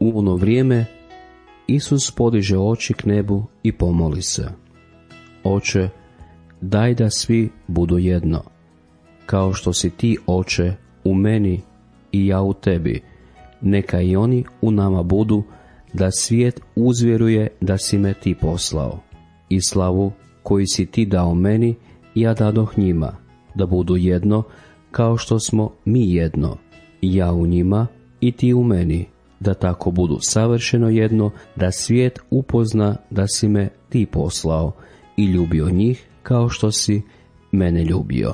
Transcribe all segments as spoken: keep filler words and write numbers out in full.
U ono vrijeme Isus podiže oči k nebu i pomoli se: Oče, daj da svi budu jedno, kao što si ti, Oče, u meni i ja u tebi, neka i oni u nama budu, da svijet uzvjeruje da si me ti poslao. I slavu koju si ti dao meni, ja dadoh njima, da budu jedno, kao što smo mi jedno, ja u njima i ti u meni, da tako budu savršeno jedno, da svijet upozna da si me ti poslao i ljubio njih kao što si mene ljubio.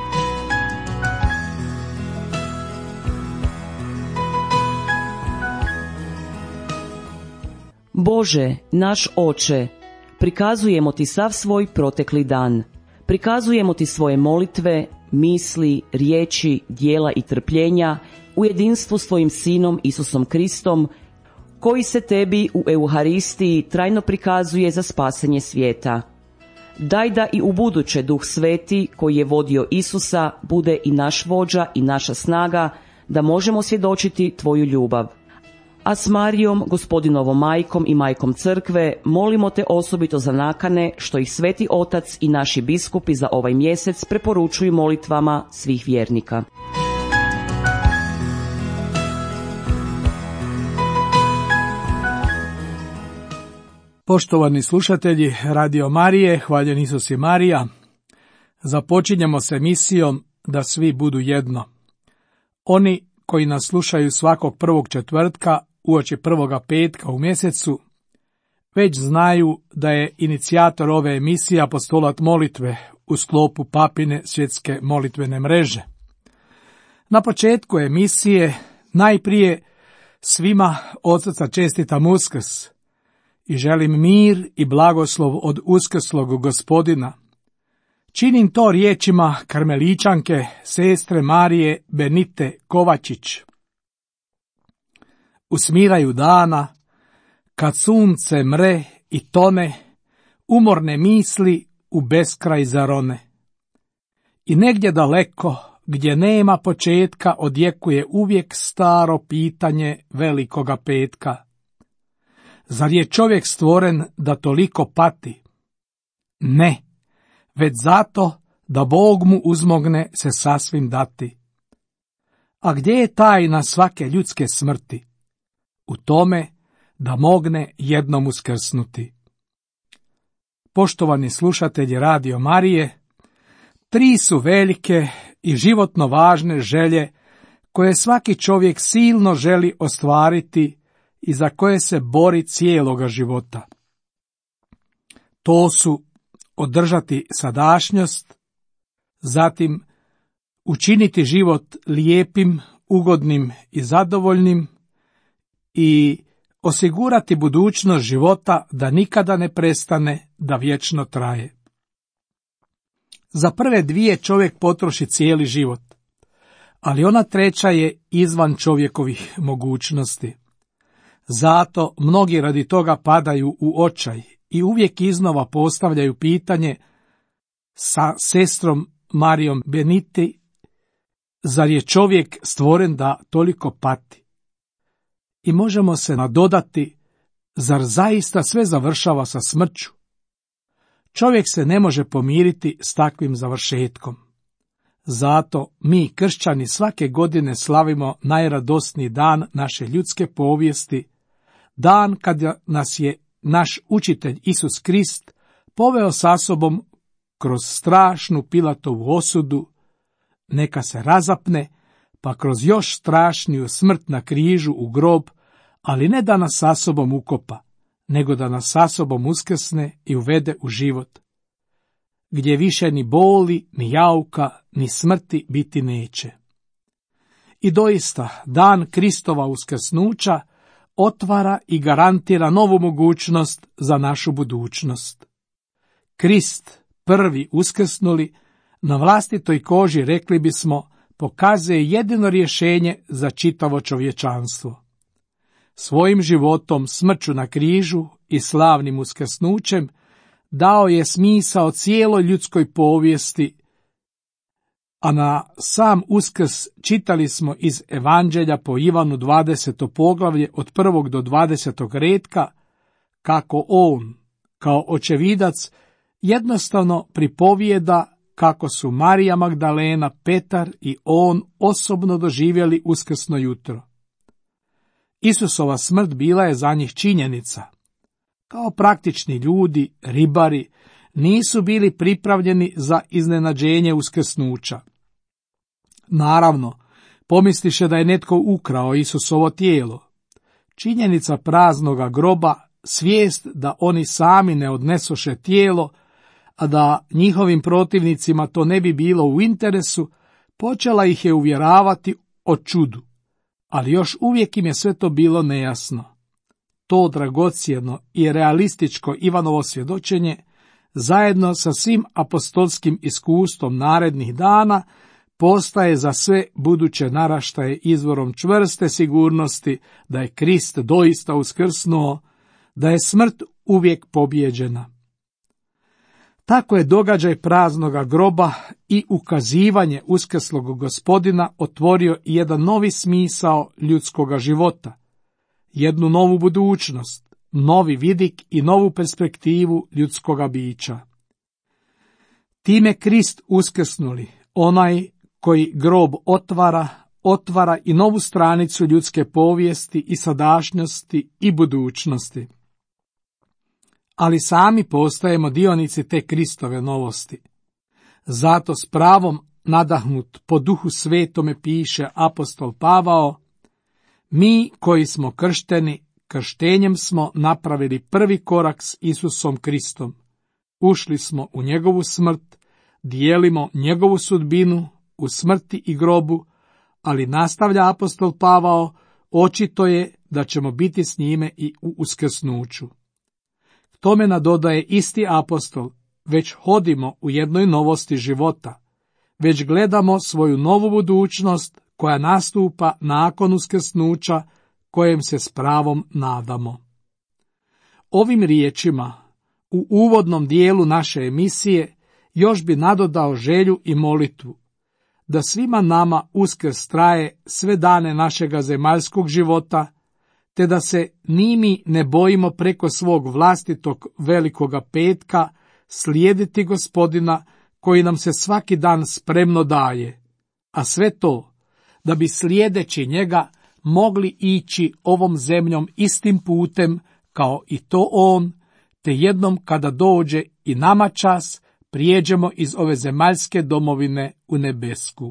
Bože, naš Oče, prikazujemo ti sav svoj protekli dan. Prikazujemo ti svoje molitve, misli, riječi, djela i trpljenja u jedinstvu s tvojim Sinom Isusom Kristom, koji se tebi u Euharistiji trajno prikazuje za spasenje svijeta. Daj da i u buduće Duh Sveti, koji je vodio Isusa, bude i naš vođa i naša snaga, da možemo svjedočiti tvoju ljubav. A s Marijom, Gospodinovom majkom i majkom crkve, molimo te osobito za nakane što ih Sveti Otac i naši biskupi za ovaj mjesec preporučuju molitvama svih vjernika. Poštovani slušatelji Radio Marije, hvaljen Isus i Marija, započinjemo s emisijom Da svi budu jedno. Oni koji nas slušaju svakog prvog četvrtka uoči prvoga petka u mjesecu, već znaju da je inicijator ove emisije apostolat molitve u sklopu Papine svjetske molitvene mreže. Na početku emisije najprije svima od srca čestitam Uskrs i želim mir i blagoslov od uskrslog Gospodina. Činim to riječima karmeličanke sestre Marije Benite Kovačić. U smiraju dana, kad sunce mre i tone, umorne misli u beskraj zarone. I negdje daleko, gdje nema početka, odjekuje uvijek staro pitanje velikoga petka. Zar je čovjek stvoren da toliko pati? Ne, već zato da Bog mu uzmogne se sasvim dati. A gdje je tajna svake ljudske smrti? U tome da mogne jednom uskrsnuti. Poštovani slušatelji Radio Marije, tri su velike i životno važne želje koje svaki čovjek silno želi ostvariti i za koje se bori cijeloga života. To su održati sadašnjost, zatim učiniti život lijepim, ugodnim i zadovoljnim i osigurati budućnost života da nikada ne prestane, da vječno traje. Za prve dvije čovjek potroši cijeli život, ali ona treća je izvan čovjekovih mogućnosti. Zato mnogi radi toga padaju u očaj i uvijek iznova postavljaju pitanje sa sestrom Marijom Beniti: zar je čovjek stvoren da toliko pati? I možemo se nadodati: zar zaista sve završava sa smrću? Čovjek se ne može pomiriti s takvim završetkom. Zato mi, kršćani, svake godine slavimo najradosniji dan naše ljudske povijesti, dan kada nas je naš učitelj Isus Krist poveo sa sobom kroz strašnu Pilatovu osudu, neka se razapne, pa kroz još strašniju smrt na križu u grob, ali ne da nas sa sobom ukopa, nego da nas sa sobom uskrsne i uvede u život, gdje više ni boli, ni jauka, ni smrti biti neće. I doista, dan Kristova uskrsnuća otvara i garantira novu mogućnost za našu budućnost. Krist, prvi uskrsnuli, na vlastitoj koži, rekli bismo, pokazuje jedino rješenje za čitavo čovječanstvo. Svojim životom, smrću na križu i slavnim uskrsnućem dao je smisao cijeloj ljudskoj povijesti A na sam Uskrs čitali smo iz Evanđelja po Ivanu dvadeseto poglavlje od prvog do dvadesetog retka, kako on, kao očevidac, jednostavno pripovijeda kako su Marija Magdalena, Petar i on osobno doživjeli uskrsno jutro. Isusova smrt bila je za njih činjenica. Kao praktični ljudi, ribari, nisu bili pripravljeni za iznenađenje uskrsnuća. Naravno, pomisliše da je netko ukrao Isusovo tijelo. Činjenica praznoga groba, svijest da oni sami ne odnesoše tijelo, a da njihovim protivnicima to ne bi bilo u interesu, počela ih je uvjeravati o čudu, ali još uvijek im je sve to bilo nejasno. To dragocjeno i realističko Ivanovo svjedočenje, zajedno sa svim apostolskim iskustvom narednih dana, postaje za sve buduće naraštaje izvorom čvrste sigurnosti da je Krist doista uskrsnuo, da je smrt uvijek pobijeđena. Tako je događaj praznoga groba i ukazivanje uskrslog Gospodina otvorio jedan novi smisao ljudskoga života, jednu novu budućnost, novi vidik i novu perspektivu ljudskoga bića. Time Krist uskrsnuli, onaj koji grob otvara, otvara i novu stranicu ljudske povijesti i sadašnjosti i budućnosti. Ali sami postajemo dionici te Kristove novosti. Zato s pravom nadahnut po Duhu Svetome piše apostol Pavao: mi koji smo kršteni, krštenjem smo napravili prvi korak s Isusom Kristom. Ušli smo u njegovu smrt, dijelimo njegovu sudbinu u smrti i grobu, ali nastavlja apostol Pavao, očito je da ćemo biti s njime i u uskrsnuću. Tome nadodaje isti apostol: već hodimo u jednoj novosti života, već gledamo svoju novu budućnost koja nastupa nakon uskrsnuća, kojem se s pravom nadamo. Ovim riječima, u uvodnom dijelu naše emisije, još bi nadodao želju i molitvu, da svima nama Uskrs traje sve dane našega zemaljskog života, te da se ni mi ne bojimo preko svog vlastitog velikoga petka slijediti Gospodina koji nam se svaki dan spremno daje, a sve to da bi slijedeći njega mogli ići ovom zemljom istim putem kao i to on, te jednom kada dođe i nama čas, prijeđemo iz ove zemaljske domovine u nebesku.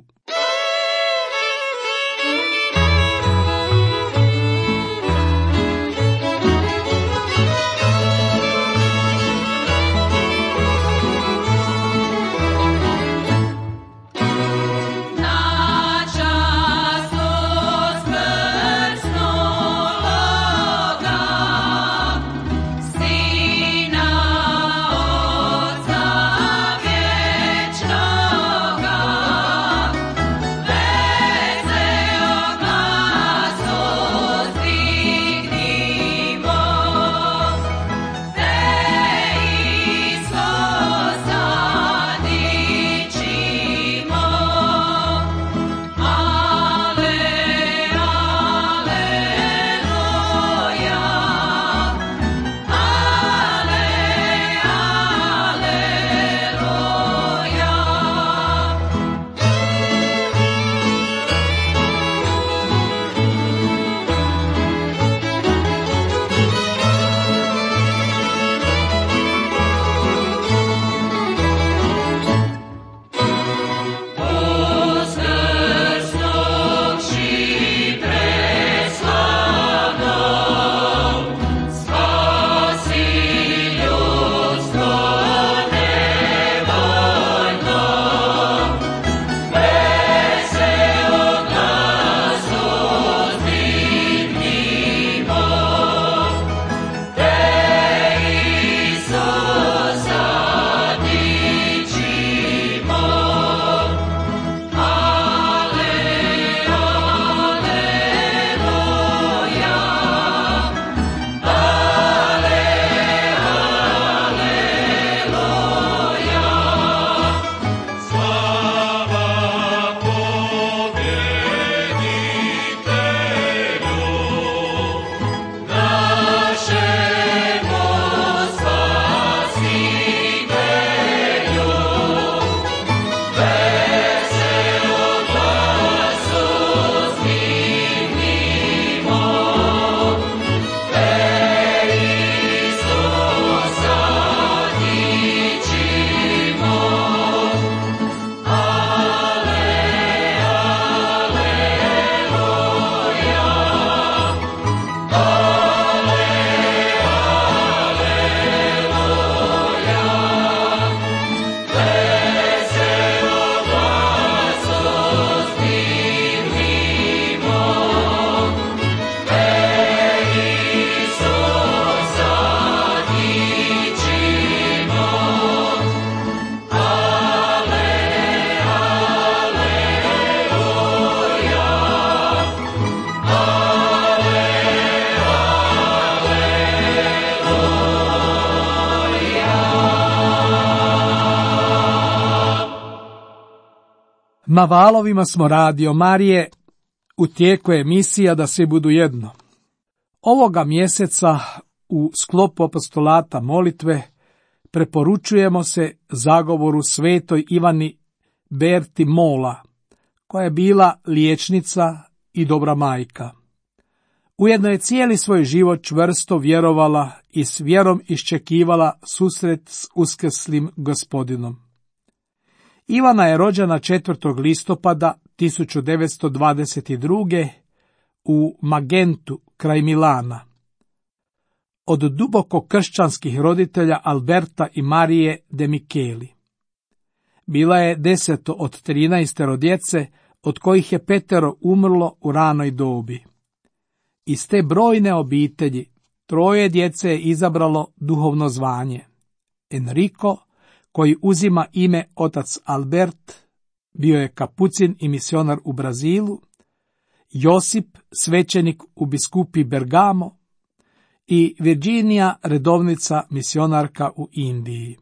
Na valovima smo Radio Marije, u tijeku je emisija Da svi budu jedno. Ovoga mjeseca u sklopu apostolata molitve preporučujemo se zagovoru svetoj Ivani Berti Mola, koja je bila liječnica i dobra majka. Ujedno je cijeli svoj život čvrsto vjerovala i s vjerom iščekivala susret s uskrslim Gospodinom. Ivana je rođena četvrtog listopada tisuću devetsto dvadeset druge. u Magentu kraj Milana. Od duboko kršćanskih roditelja Alberta i Marije de Micheli. Bila je deseto od trinaestero djece, od kojih je petero umrlo u ranoj dobi. Iz te brojne obitelji troje djece je izabralo duhovno zvanje. Enrico, koji uzima ime otac Albert, bio je kapucin i misionar u Brazilu, Josip, svećenik u biskupi Bergamo, i Virginija, redovnica misionarka u Indiji.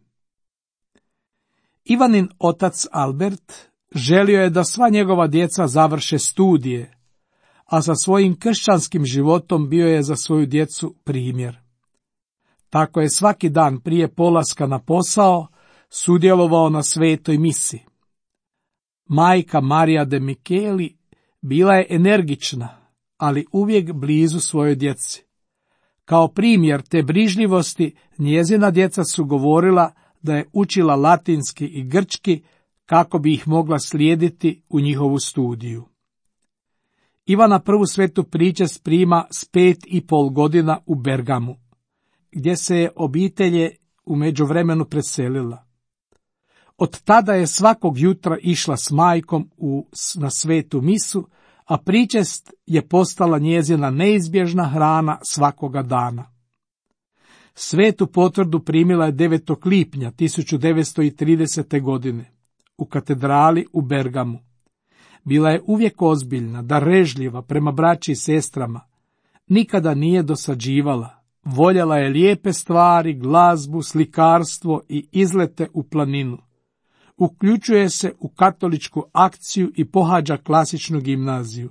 Ivanin otac Albert želio je da sva njegova djeca završe studije, a sa svojim kršćanskim životom bio je za svoju djecu primjer. Tako je svaki dan prije polaska na posao sudjelovao na svetoj misi. Majka Marija de Micheli bila je energična, ali uvijek blizu svojoj djeci. Kao primjer te brižljivosti njezina djeca su govorila da je učila latinski i grčki kako bi ih mogla slijediti u njihovu studiju. Ivana prvu svetu pričest prima s pet i pol godina u Bergamu, gdje se je obitelje u međuvremenu preselila. Od tada je svakog jutra išla s majkom u, na svetu misu, a pričest je postala njezina neizbježna hrana svakoga dana. Svetu potvrdu primila je devetog lipnja tisuću devetsto tridesete. godine u katedrali u Bergamu. Bila je uvijek ozbiljna, darežljiva prema braći i sestrama. Nikada nije dosađivala. Voljela je lijepe stvari, glazbu, slikarstvo i izlete u planinu. Uključuje se u katoličku akciju i pohađa klasičnu gimnaziju.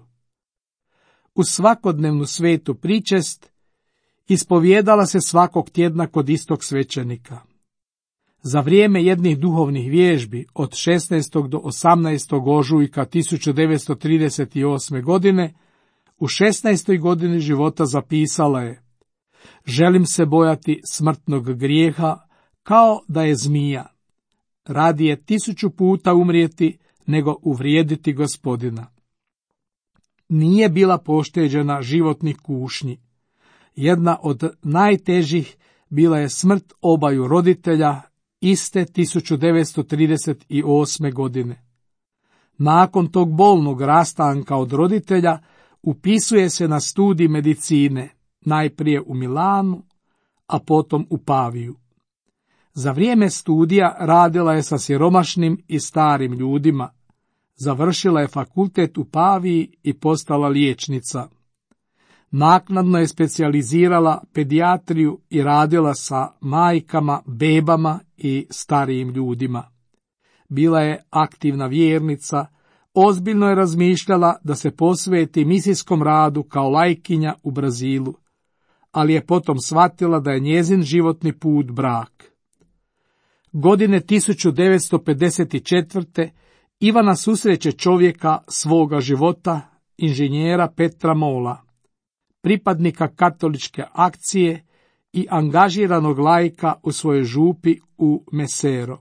U svakodnevnu svetu pričest ispovijedala se svakog tjedna kod istog svećenika. Za vrijeme jednih duhovnih vježbi od šesnaestog do osamnaestog ožujka tisuću devetsto trideset osme. godine, u šesnaestoj godini života zapisala je: želim se bojati smrtnog grijeha kao da je zmija. Radije tisuću puta umrijeti nego uvrijediti Gospodina. Nije bila pošteđena životnih kušnji. Jedna od najtežih bila je smrt obaju roditelja iste tisuću devetsto trideset osme. godine. Nakon tog bolnog rastanka od roditelja upisuje se na studij medicine, najprije u Milanu, a potom u Paviju. Za vrijeme studija radila je sa siromašnim i starim ljudima. Završila je fakultet u Paviji i postala liječnica. Naknadno je specijalizirala pedijatriju i radila sa majkama, bebama i starijim ljudima. Bila je aktivna vjernica, ozbiljno je razmišljala da se posveti misijskom radu kao lajkinja u Brazilu, ali je potom shvatila da je njezin životni put brak. Godine tisuću devetsto pedeset četvrte. Ivana susreće čovjeka svoga života, inženjera Petra Mola, pripadnika katoličke akcije i angažiranog laika u svojoj župi u Mesero.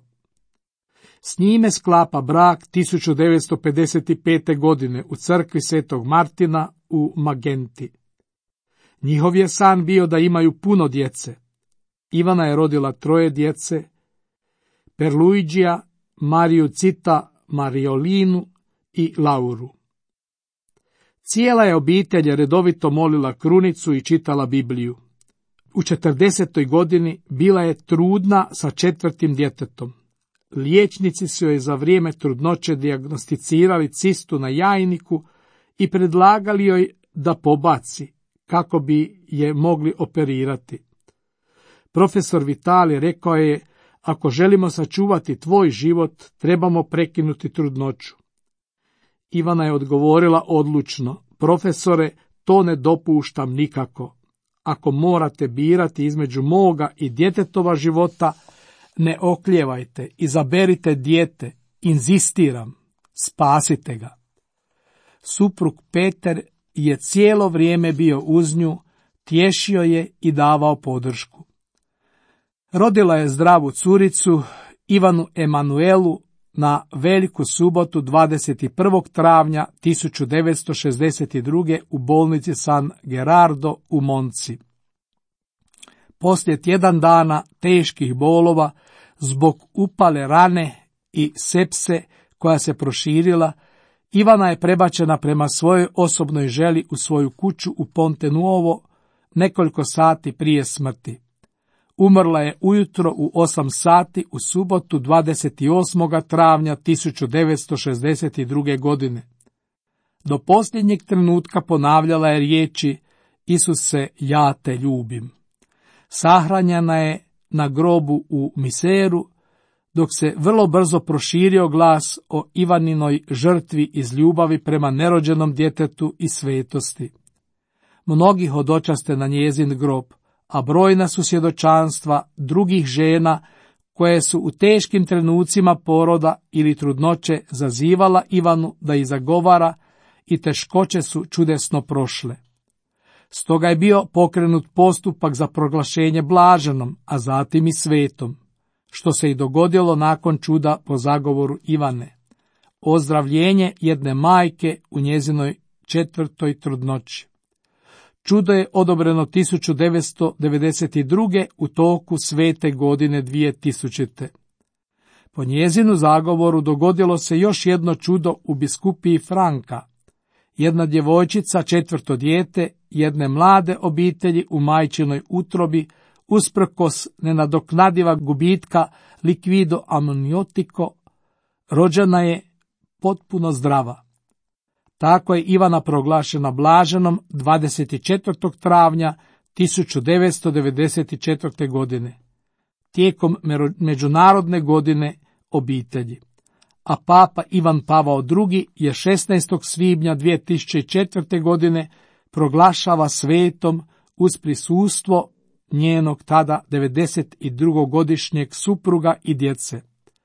S njime sklapa brak tisuću devetsto pedeset pete. godine u crkvi Svetog Martina u Magenti. Njihov je san bio da imaju puno djece. Ivana je rodila troje djece: Perluigija, Mariju Cita, Mariolinu i Lauru. Cijela je obitelj redovito molila krunicu i čitala Bibliju. U četrdesetoj godini bila je trudna sa četvrtim djetetom. Liječnici su joj za vrijeme trudnoće dijagnosticirali cistu na jajniku i predlagali joj da pobaci, kako bi je mogli operirati. Profesor Vitali rekao je: ako želimo sačuvati tvoj život, trebamo prekinuti trudnoću. Ivana je odgovorila odlučno: profesore, to ne dopuštam nikako. Ako morate birati između moga i djetetova života, ne oklijevajte, izaberite dijete, inzistiram, spasite ga. Suprug Peter je cijelo vrijeme bio uz nju, tješio je i davao podršku. Rodila je zdravu curicu, Ivanu Emanuelu, na Veliku subotu dvadeset prvog travnja tisuću devetsto šezdeset druge. u bolnici San Gerardo u Monci. Poslije tjedan dana teških bolova zbog upale rane i sepse koja se proširila, Ivana je prebačena prema svojoj osobnoj želji u svoju kuću u Ponte Nuovo nekoliko sati prije smrti. Umrla je ujutro u osam sati u subotu dvadeset osmog travnja tisuću devetsto šezdeset druge. godine. Do posljednjeg trenutka ponavljala je riječi: Isuse, ja te ljubim. Sahranjena je na grobu u Miseru, dok se vrlo brzo proširio glas o Ivaninoj žrtvi iz ljubavi prema nerođenom djetetu i svetosti. Mnogi hodočaste na njezin grob, a brojna su svjedočanstva drugih žena koje su u teškim trenucima poroda ili trudnoće zazivala Ivanu da ih zagovara i teškoće su čudesno prošle. Stoga je bio pokrenut postupak za proglašenje blaženom, a zatim i svetom, što se i dogodilo nakon čuda po zagovoru Ivane. Ozdravljenje jedne majke u njezinoj četvrtoj trudnoći. Čudo je odobreno tisuću devetsto devedeset druge. u toku svete godine dvije tisućite. Po njezinu zagovoru dogodilo se još jedno čudo u biskupiji Franka. Jedna djevojčica, četvrto dijete jedne mlade obitelji u majčinoj utrobi, usprkos nenadoknadiva gubitka likvido amniotiko, rođena je potpuno zdrava. Tako je Ivana proglašena blaženom dvadeset četvrtog travnja tisuću devetsto devedeset četvrte. godine, tijekom međunarodne godine obitelji. A papa Ivan Pavao drugi je šesnaestog svibnja dvije tisuće četvrte. godine proglašava svetom uz prisustvo njenog tada devedeset drugogodišnjeg supruga i djece.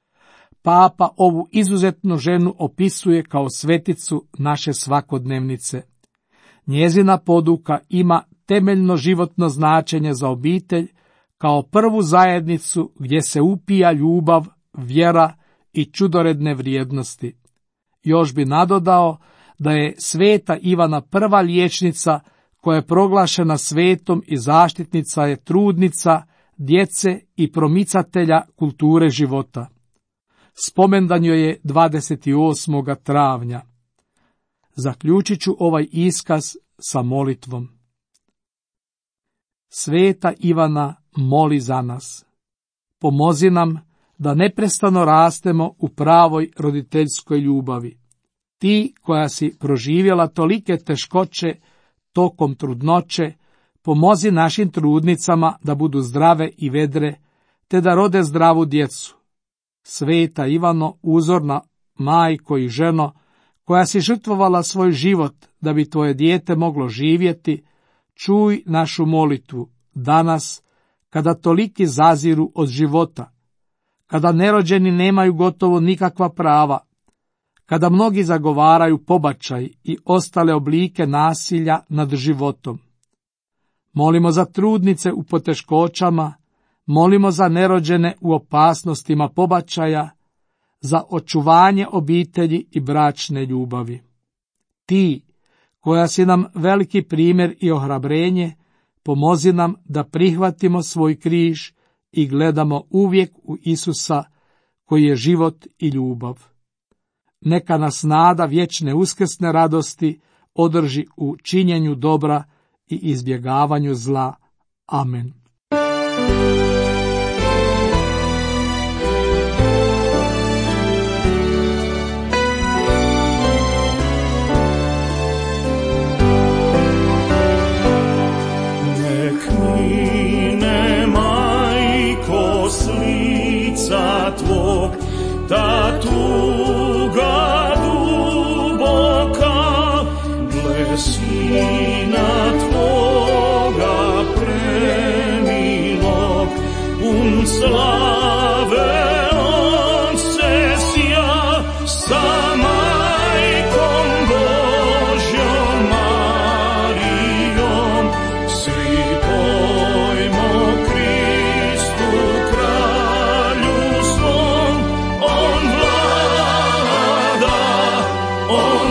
Papa ovu izuzetnu ženu opisuje kao sveticu naše svakodnevnice. Njezina poduka ima temeljno životno značenje za obitelj kao prvu zajednicu gdje se upija ljubav, vjera i čudoredne vrijednosti. Još bi nadodao da je sveta Ivana prva liječnica koja je proglašena svetom i zaštitnica je trudnica, djece i promicatelja kulture života. Spomendan joj je dvadeset osmog travnja. Zaključit ću ovaj iskaz sa molitvom. Sveta Ivana moli za nas. Pomozi nam da neprestano rastemo u pravoj roditeljskoj ljubavi. Ti koja si proživjela tolike teškoće tokom trudnoće, pomozi našim trudnicama da budu zdrave i vedre, te da rode zdravu djecu. Sveta Ivano, uzorna majko i ženo, koja si žrtvovala svoj život da bi tvoje dijete moglo živjeti, čuj našu molitvu danas, kada toliki zaziru od života, kada nerođeni nemaju gotovo nikakva prava, kada mnogi zagovaraju pobačaj i ostale oblike nasilja nad životom. Molimo za trudnice u poteškoćama, molimo za nerođene u opasnostima pobačaja, za očuvanje obitelji i bračne ljubavi. Ti, koja si nam veliki primjer i ohrabrenje, pomozi nam da prihvatimo svoj križ i gledamo uvijek u Isusa, koji je život i ljubav. Neka nas nada vječne uskrsne radosti održi u činjenju dobra i izbjegavanju zla. Amen. Nek mine, majko, s lica tvog, ta tuga duboko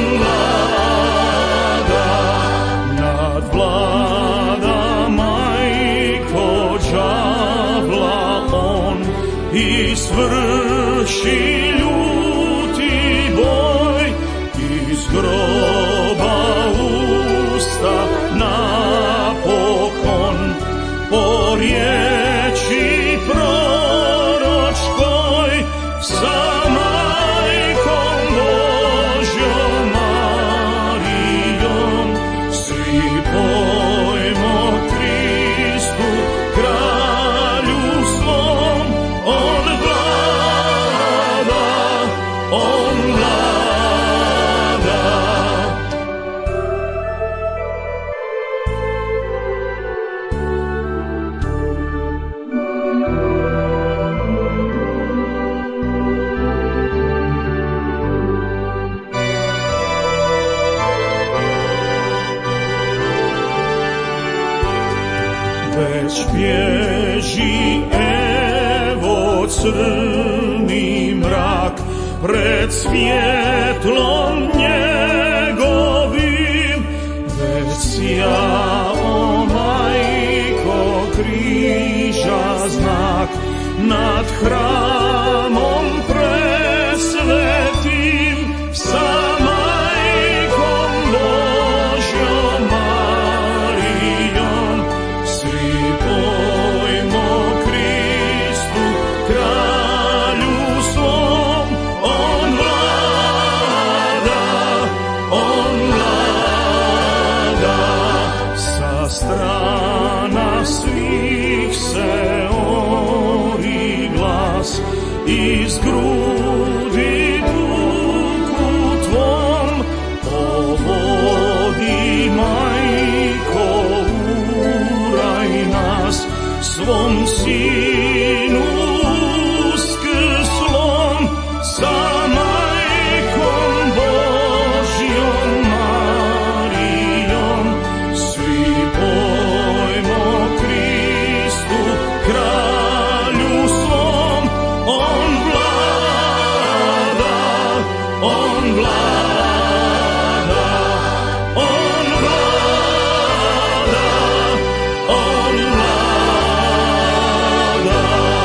vlada, nadvlada majko đavla on, i svrši ljuti boj, iz groba usta napokon, po riječi proročkoj, sa majkom Božjom Marijom, svi pojmo Kristu, kralju svom, on vlada, on vlada. Već bježi, evo, crni mrak pred svjetlom njegovim, već sjao, majko, križa znak nad hramom presvetim, sa majkom Božjom Marijom, svi pojmo Kristu, kralju svom, on vlada, on vlada, sa strana svih se ori glas, iz grudi duhu tvom, povodi majko, uraj nas, svom sinu uskrslom, sa majkom Božjom Marijom, svi pojmo Kristu, kralju svom, on vlada, on vlada, on vlada, on vlada.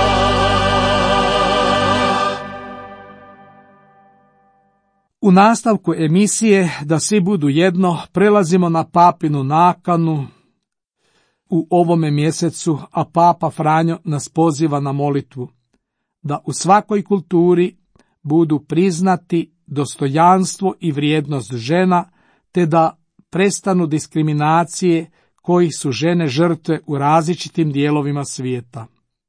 U nastavku emisije Da svi budu jedno prelazimo na papinu nakanu u ovome mjesecu, a Papa Franjo nas poziva na molitvu da u svakoj kulturi budu priznati dostojanstvo i vrijednost žena, te da prestanu diskriminacije kojih su žene žrtve u različitim dijelovima svijeta.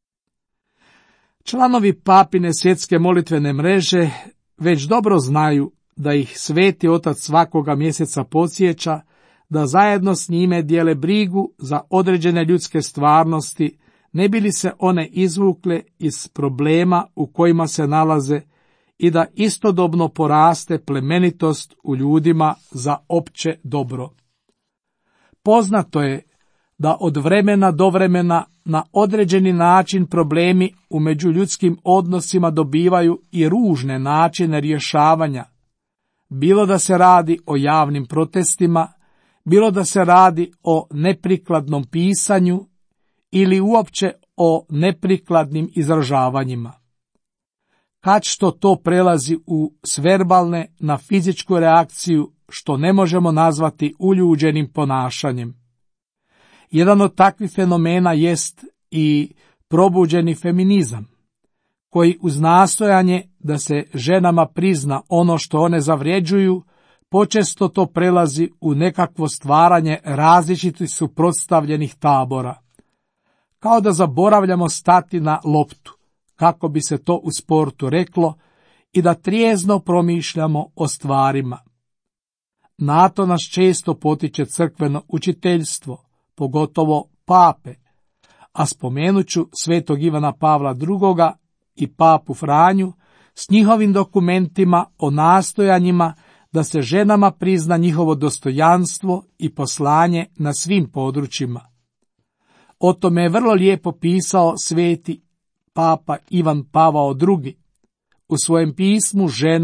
Članovi Papine svjetske molitvene mreže već dobro znaju da ih Sveti Otac svakoga mjeseca podsjeća da zajedno s njime dijele brigu za određene ljudske stvarnosti, ne bi li se one izvukle iz problema u kojima se nalaze i da istodobno poraste plemenitost u ljudima za opće dobro. Poznato je da od vremena do vremena na određeni način problemi u međuljudskim odnosima dobivaju i ružne načine rješavanja, bilo da se radi o javnim protestima, bilo da se radi o neprikladnom pisanju ili uopće o neprikladnim izražavanjima. Kad što to prelazi u s verbalne na fizičku reakciju, što ne možemo nazvati uljuđenim ponašanjem. Jedan od takvih fenomena jest i probuđeni feminizam, koji uz nastojanje da se ženama prizna ono što one zavređuju, počesto to prelazi u nekakvo stvaranje različitih suprotstavljenih tabora. Kao da zaboravljamo stati na loptu, kako bi se to u sportu reklo, i da trijezno promišljamo o stvarima. Na to nas često potiče crkveno učiteljstvo, pogotovo pape, a spomenut ću svetog Ivana Pavla drugoga i papu Franju s njihovim dokumentima o nastojanjima da se ženama prizna njihovo dostojanstvo i poslanje na svim područjima. O tome je vrlo lijepo pisao sveti papa Ivan Pavao drugi u svojem pismu ženama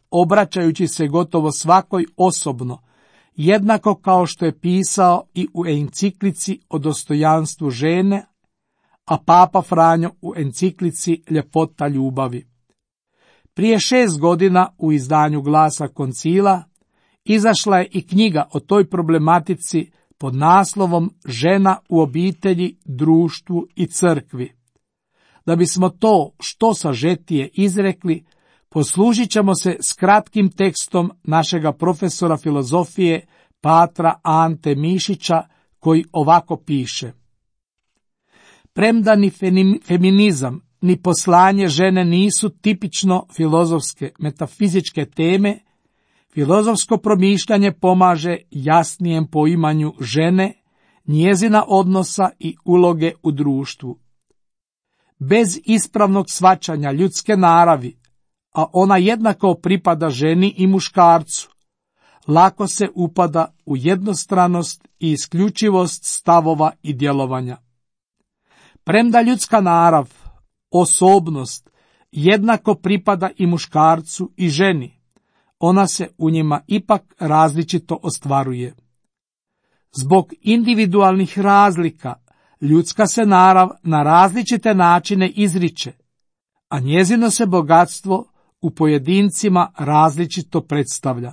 obraćajući se gotovo svakoj osobno, jednako kao što je pisao i u enciklici o dostojanstvu žene, a Papa Franjo u enciklici Ljepota ljubavi. Prije šest godina u izdanju Glasa koncila izašla je i knjiga o toj problematici pod naslovom Žena u obitelji, društvu i crkvi. Da bismo to što sažetije izrekli, poslužit ćemo se s kratkim tekstom našega profesora filozofije patra Ante Mišića, koji ovako piše: premda ni feminizam ni poslanje žene nisu tipično filozofske metafizičke teme, filozofsko promišljanje pomaže jasnijem poimanju žene, njezina odnosa i uloge u društvu. Bez ispravnog shvaćanja ljudske naravi, a ona jednako pripada ženi i muškarcu, lako se upada u jednostranost i isključivost stavova i djelovanja. Premda ljudska narav, osobnost, jednako pripada i muškarcu i ženi, ona se u njima ipak različito ostvaruje. Zbog individualnih razlika, ljudska se narav na različite načine izriče, a njezino se bogatstvo u pojedincima različito predstavlja.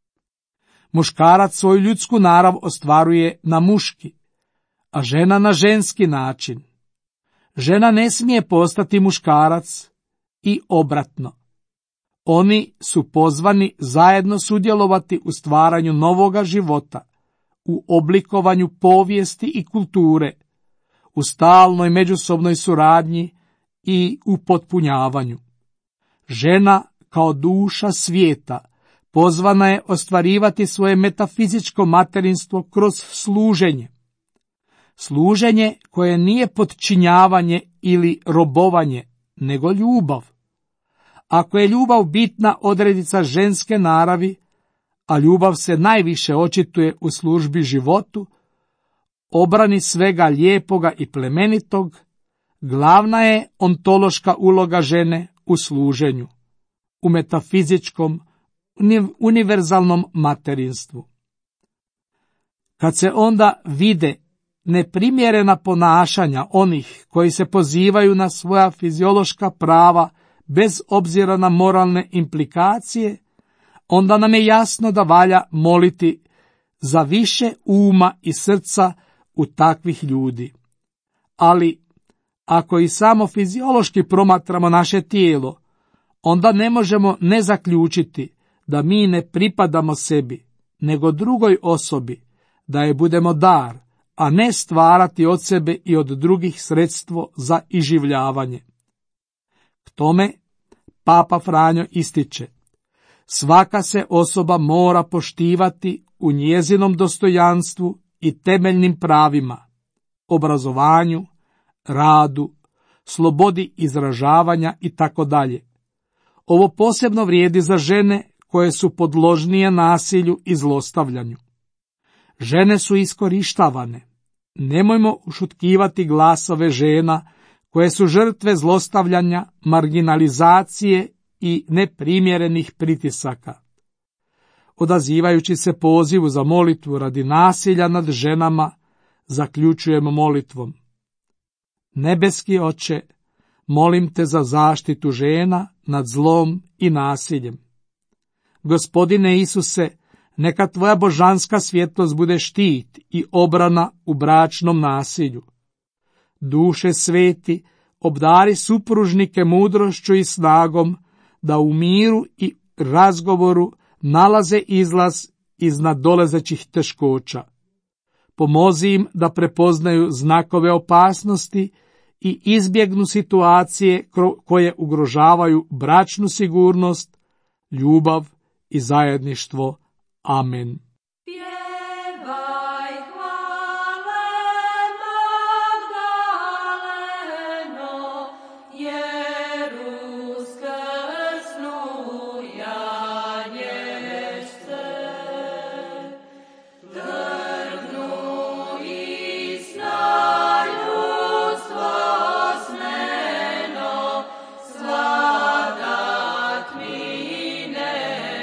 Muškarac svoju ljudsku narav ostvaruje na muški, a žena na ženski način. Žena ne smije postati muškarac i obratno. Oni su pozvani zajedno sudjelovati u stvaranju novoga života, u oblikovanju povijesti i kulture, u stalnoj međusobnoj suradnji i u potpunjavanju. Žena kao duša svijeta pozvana je ostvarivati svoje metafizičko materinstvo kroz služenje. Služenje koje nije podčinjavanje ili robovanje, nego ljubav. Ako je ljubav bitna odredica ženske naravi, a ljubav se najviše očituje u službi životu, obrani svega lijepoga i plemenitog, glavna je ontološka uloga žene u služenju, u metafizičkom, univerzalnom materinstvu. Kad se onda vide neprimjerena ponašanja onih koji se pozivaju na svoja fiziološka prava bez obzira na moralne implikacije, onda nam je jasno da valja moliti za više uma i srca u takvih ljudi. Ali ako i samo fiziološki promatramo naše tijelo, onda ne možemo ne zaključiti da mi ne pripadamo sebi, nego drugoj osobi, da je budemo dar, a ne stvarati od sebe i od drugih sredstvo za iživljavanje. K tome Papa Franjo ističe: svaka se osoba mora poštivati u njezinom dostojanstvu i temeljnim pravima, obrazovanju, radu, slobodi izražavanja i tako dalje. Ovo posebno vrijedi za žene koje su podložnije nasilju i zlostavljanju. Žene su iskorištavane. Nemojmo ušutkivati glasove žena koje su žrtve zlostavljanja, marginalizacije i neprimjerenih pritisaka. Odazivajući se pozivu za molitvu radi nasilja nad ženama, zaključujemo molitvom: Nebeski Oče, molim te za zaštitu žena nad zlom i nasiljem. Gospodine Isuse, neka tvoja božanska svjetlost bude štit i obrana u bračnom nasilju. Duše sveti, obdari supružnike mudrošću i snagom, da u miru i razgovoru nalaze izlaz iz nadolazećih teškoća. Pomozi im da prepoznaju znakove opasnosti i izbjegnu situacije koje ugrožavaju bračnu sigurnost, ljubav i zajedništvo. Amen. Pjevaj hvale Magdaleno, jer uskrsnu janješce. Trgnu iz sna ljudstvo sneno, sladak mine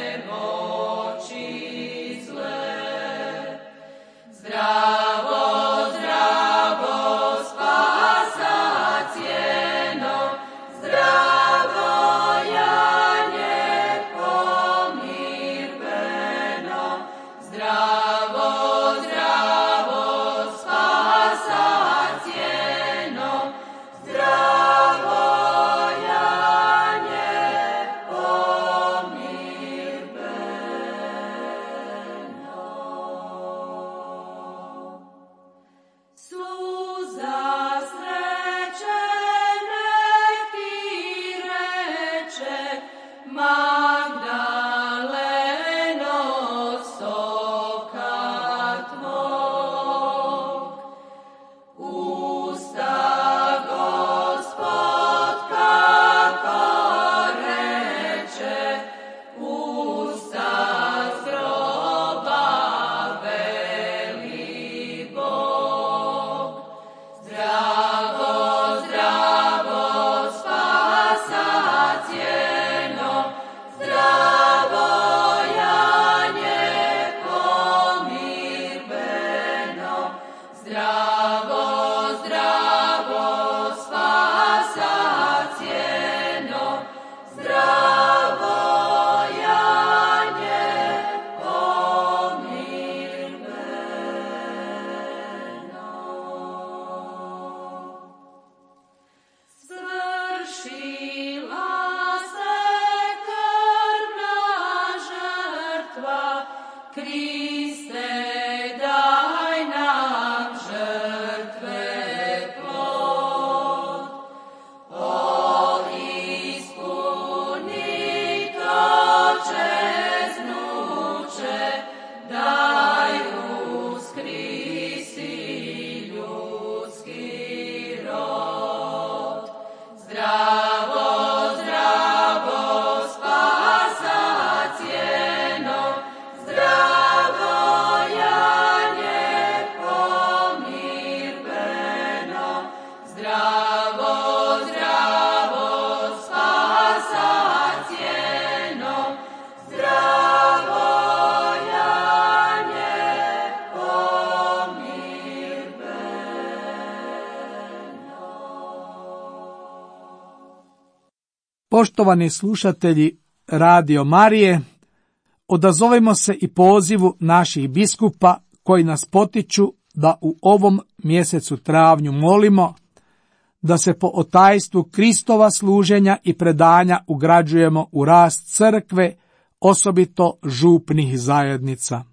Poštovani slušatelji Radio Marije, odazovimo se i pozivu naših biskupa koji nas potiču da u ovom mjesecu travnju molimo da se po otajstvu Kristova služenja i predanja ugrađujemo u rast crkve, osobito župnih zajednica.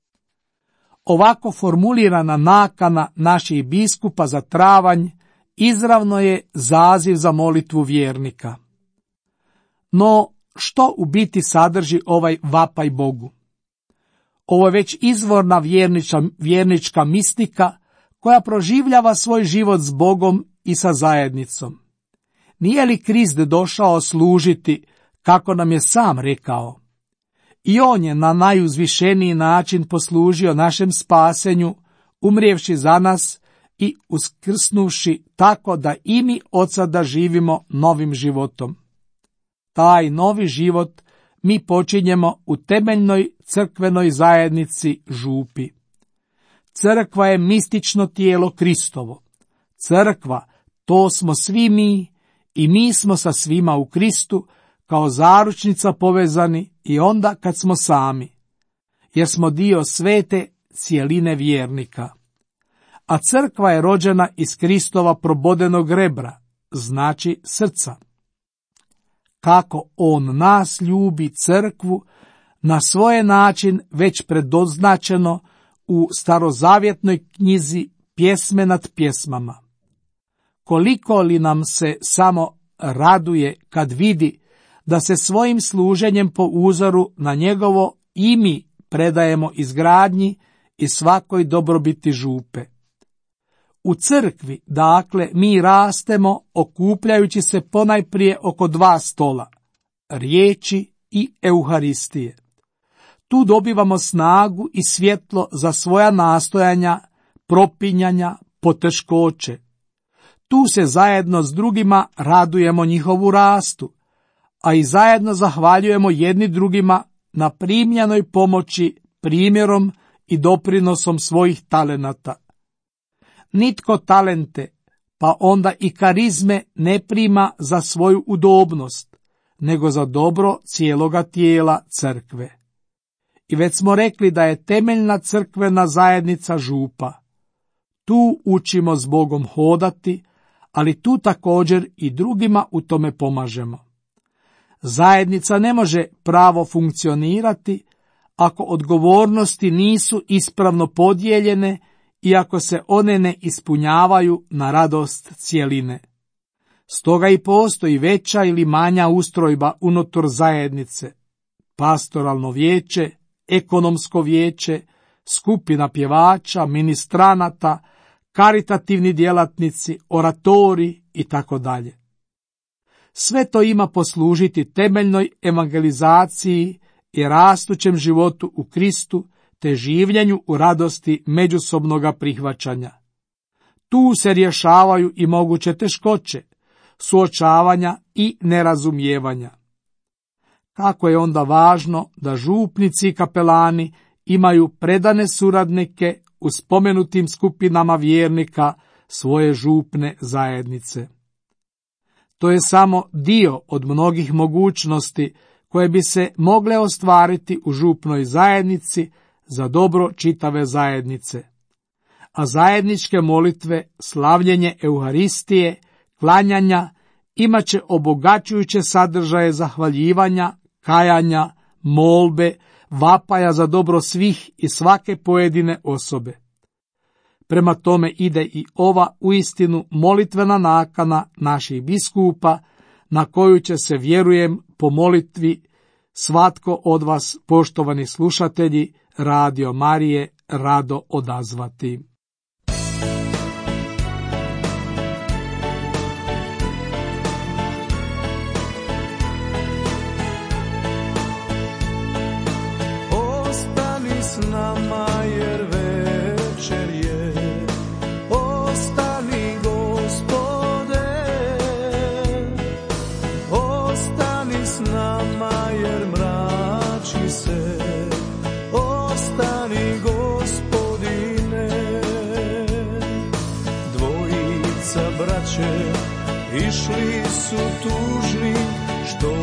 Ovako formulirana nakana naših biskupa za travanj izravno je zaziv za molitvu vjernika. No, što u biti sadrži ovaj vapaj Bogu? Ovo je već izvorna vjerniča, vjernička mistika koja proživljava svoj život s Bogom i sa zajednicom. Nije li Krist došao služiti kako nam je sam rekao? I on je na najuzvišeniji način poslužio našem spasenju, umrijevši za nas i uskrsnuši tako da i mi od sada živimo novim životom. Taj novi život mi počinjemo u temeljnoj crkvenoj zajednici župi. Crkva je mistično tijelo Kristovo. Crkva, to smo svi mi i mi smo sa svima u Kristu kao zaručnica povezani i onda kad smo sami, jer smo dio svete cijeline vjernika. A crkva je rođena iz Kristova probodenog rebra, znači srca. Kako on nas ljubi, crkvu, na svoj način već predoznačeno u starozavjetnoj knjizi Pjesme nad pjesmama. Koliko li nam se samo raduje kad vidi da se svojim služenjem po uzoru na njegovo i mi predajemo izgradnji i svakoj dobrobiti župe. U crkvi, dakle, mi rastemo okupljajući se ponajprije oko dva stola, riječi i Euharistije. Tu dobivamo snagu i svjetlo za svoja nastojanja, propinjanja, poteškoće. Tu se zajedno s drugima radujemo njihovu rastu, a i zajedno zahvaljujemo jedni drugima na primljenoj pomoći, primjerom i doprinosom svojih talenata. Nitko talente, pa onda i karizme ne prima za svoju udobnost, nego za dobro cijeloga tijela crkve. I već smo rekli da je temeljna crkvena zajednica župa. Tu učimo s Bogom hodati, ali tu također i drugima u tome pomažemo. Zajednica ne može pravo funkcionirati ako odgovornosti nisu ispravno podijeljene i ako se one ne ispunjavaju na radost cijeline. Stoga i postoji veća ili manja ustrojba unutar zajednice, pastoralno vijeće, ekonomsko vijeće, skupina pjevača, ministranata, karitativni djelatnici, oratori i tako dalje. Sve to ima poslužiti temeljnoj evangelizaciji i rastućem životu u Kristu, te življenju u radosti međusobnoga prihvaćanja. Tu se rješavaju i moguće teškoće, suočavanja i nerazumijevanja. Kako je onda važno da župnici i kapelani imaju predane suradnike u spomenutim skupinama vjernika svoje župne zajednice. To je samo dio od mnogih mogućnosti koje bi se mogle ostvariti u župnoj zajednici za dobro čitave zajednice. A zajedničke molitve, slavljenje Euharistije, klanjanja imat će obogaćujuće sadržaje zahvaljivanja, kajanja, molbe, vapaja za dobro svih i svake pojedine osobe. Prema tome ide i ova uistinu molitvena nakana naših biskupa, na koju će se, vjerujem, po molitvi svatko od vas, poštovani slušatelji Radio Marije, rado odazvati. Ostani s nama jer večer je, ostani Gospode, ostani s nama jer mrači se, ostani Gospodine. Dvojica braće išli su tužni, što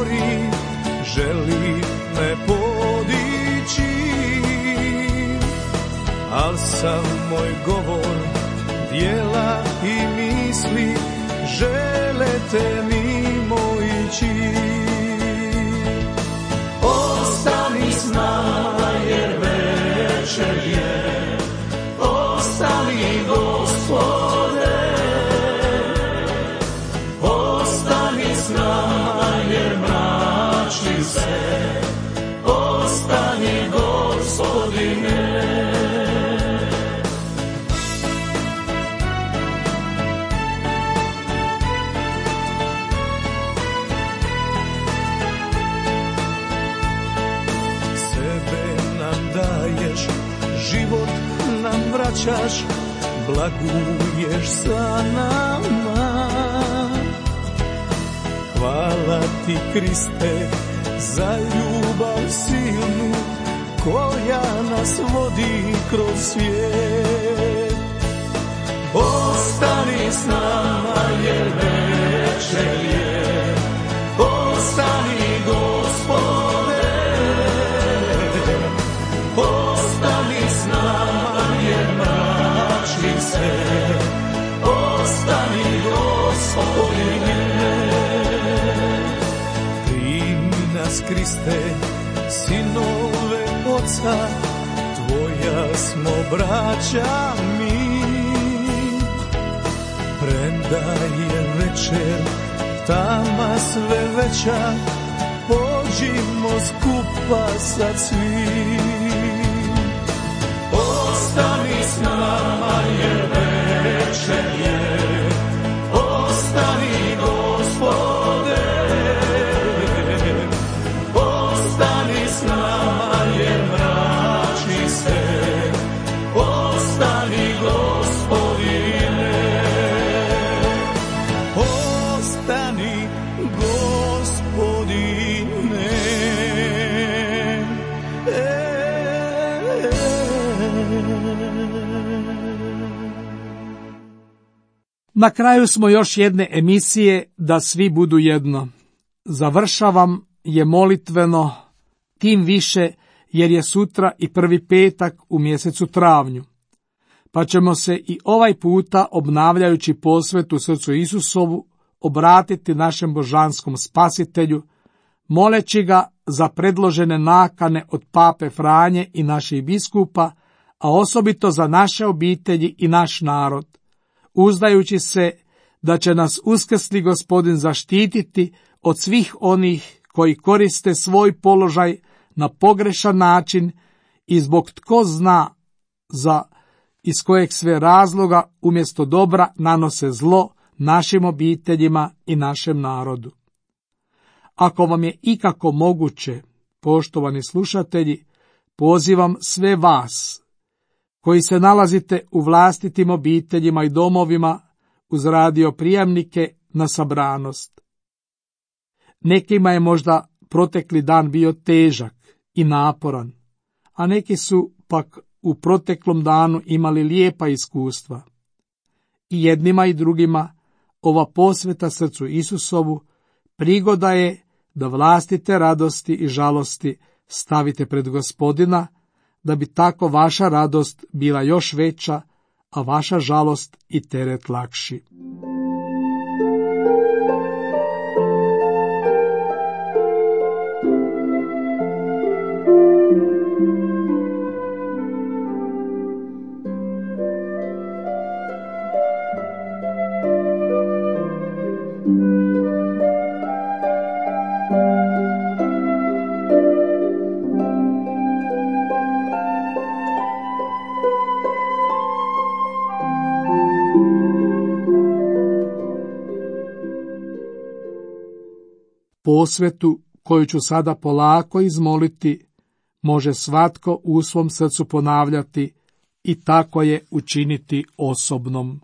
mori, želi me podići, al sam moj govor, djela i misli žele te mimo ići. Ostani s nama jer večer je, ostani Gospode, ostani s nama jer mrači se, ostani Gospodine. Život nam vraćaš, blaguješ sa nama. Hvala ti, Kriste, za ljubav silnu koja nas vodi kroz svijet. Ostani s nama jer večer je, ostani Gospode, ostani s nama jer mrači se, ostani Gospodine. Primi nas, Kriste, sinove Oca, tvoja smo braća mi. Premda je večer, tama sve veća, pođimo skupa sad svi. Ostani s nama jer večer je, ostani Gospode, ostani s nama jer mrači se, ostani Gospodine, ostani Gospodine. Na kraju smo još jedne emisije Da svi budu jedno. Završavam je molitveno, tim više jer je sutra i prvi petak u mjesecu travnju. Pa ćemo se i ovaj puta, obnavljajući posvetu srcu Isusovu, obratiti našem božanskom spasitelju, moleći ga za predložene nakane od pape Franje i naših biskupa, a osobito za naše obitelji i naš narod, uzdajući se da će nas uskrsli Gospodin zaštititi od svih onih koji koriste svoj položaj na pogrešan način i zbog tko zna za iz kojeg sve razloga umjesto dobra nanose zlo našim obiteljima i našem narodu. Ako vam je ikako moguće, poštovani slušatelji, pozivam sve vas koji se nalazite u vlastitim obiteljima i domovima uz radio prijamnike na sabranost. Nekima je možda protekli dan bio težak i naporan, a neki su pak u proteklom danu imali lijepa iskustva. I jednima i drugima ova posveta srcu Isusovu prigoda je da vlastite radosti i žalosti stavite pred Gospodina, da bi tako vaša radost bila još veća, a vaša žalost i teret lakši. Posvetu koju ću sada polako izmoliti, može svatko u svom srcu ponavljati i tako je učiniti osobnom.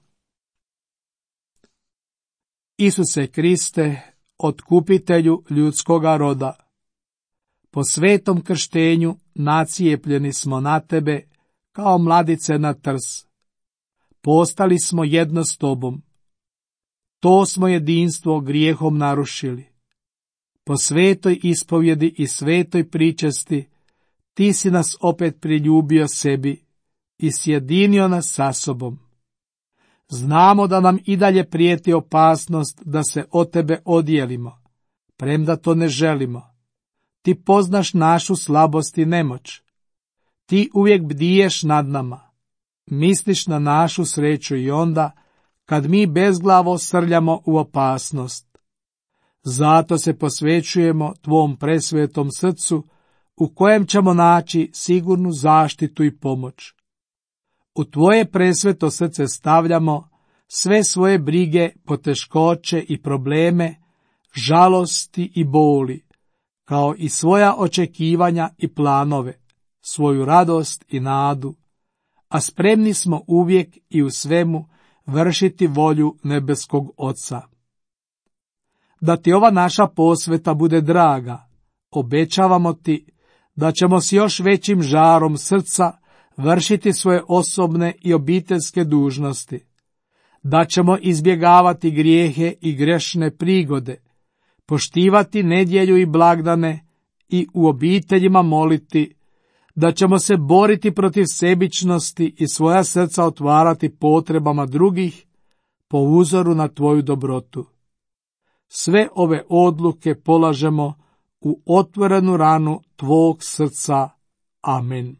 Isuse Kriste, otkupitelju ljudskoga roda, po svetom krštenju nacijepljeni smo na tebe kao mladice na trs. Postali smo jedno s tobom. To smo jedinstvo grijehom narušili. po svetoj ispovjedi i svetoj pričesti, ti si nas opet priljubio sebi i sjedinio nas sa sobom. Znamo da nam i dalje prijeti opasnost da se od tebe odijelimo, premda to ne želimo. Ti poznaš našu slabost i nemoć. Ti uvijek bdiješ nad nama. Misliš na našu sreću i onda, kad mi bezglavo srljamo u opasnost. Zato se posvećujemo tvom presvetom srcu, u kojem ćemo naći sigurnu zaštitu i pomoć. U tvoje presveto srce stavljamo sve svoje brige, poteškoće i probleme, žalosti i boli, kao i svoja očekivanja i planove, svoju radost i nadu, a spremni smo uvijek i u svemu vršiti volju nebeskog Oca. Da ti ova naša posveta bude draga, obećavamo ti da ćemo s još većim žarom srca vršiti svoje osobne i obiteljske dužnosti, da ćemo izbjegavati grijehe i grešne prigode, poštivati nedjelju i blagdane i u obiteljima moliti, da ćemo se boriti protiv sebičnosti i svoja srca otvarati potrebama drugih po uzoru na tvoju dobrotu. Sve ove odluke polažemo u otvorenu ranu tvog srca. Amen.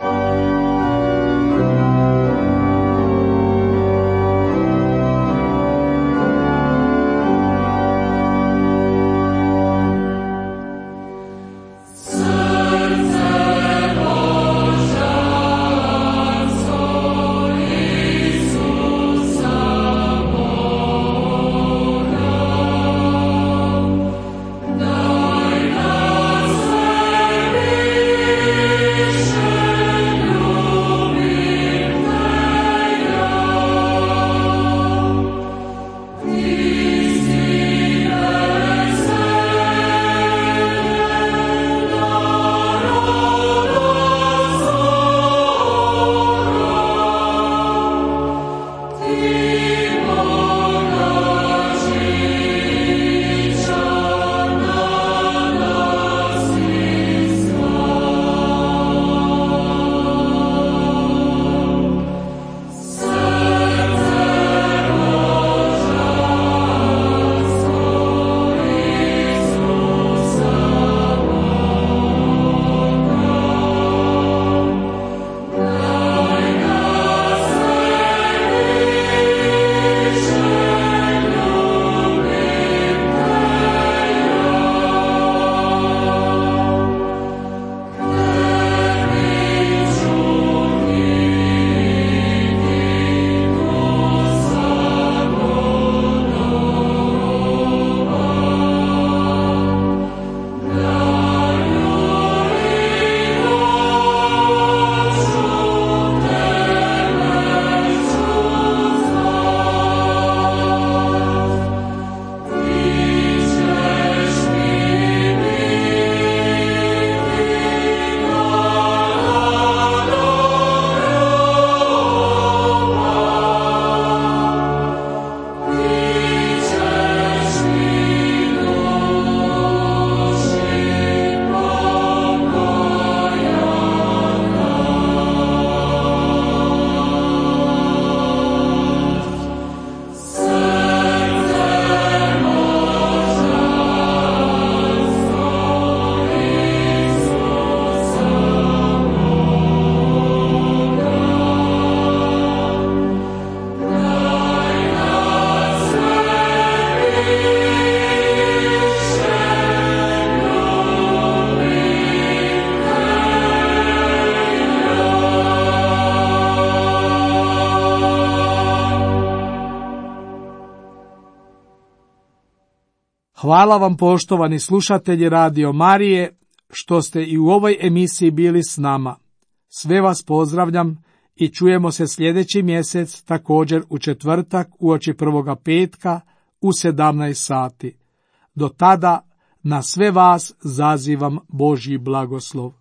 Hvala vam, poštovani slušatelji Radio Marije, što ste i u ovoj emisiji bili s nama. Sve vas pozdravljam i čujemo se sljedeći mjesec, također u četvrtak uoči prvoga petka u sedamnaest sati. Do tada na sve vas zazivam Božji blagoslov.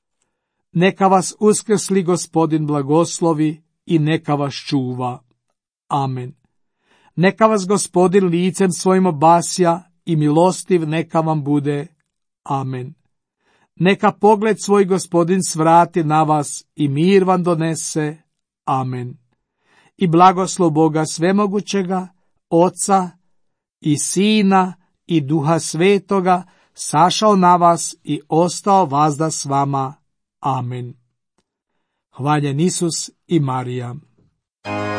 Neka vas uskrsli Gospodin blagoslovi i neka vas čuva. Amen. Neka vas Gospodin licem svojim obasja i milostiv neka vam bude. Amen. Neka pogled svoj Gospodin svrati na vas i mir vam donese. Amen. I blagoslov Boga svemogućega, Oca i Sina i Duha Svetoga sašao na vas i ostao vazda s vama. Amen. Hvaljen Isus i Marija.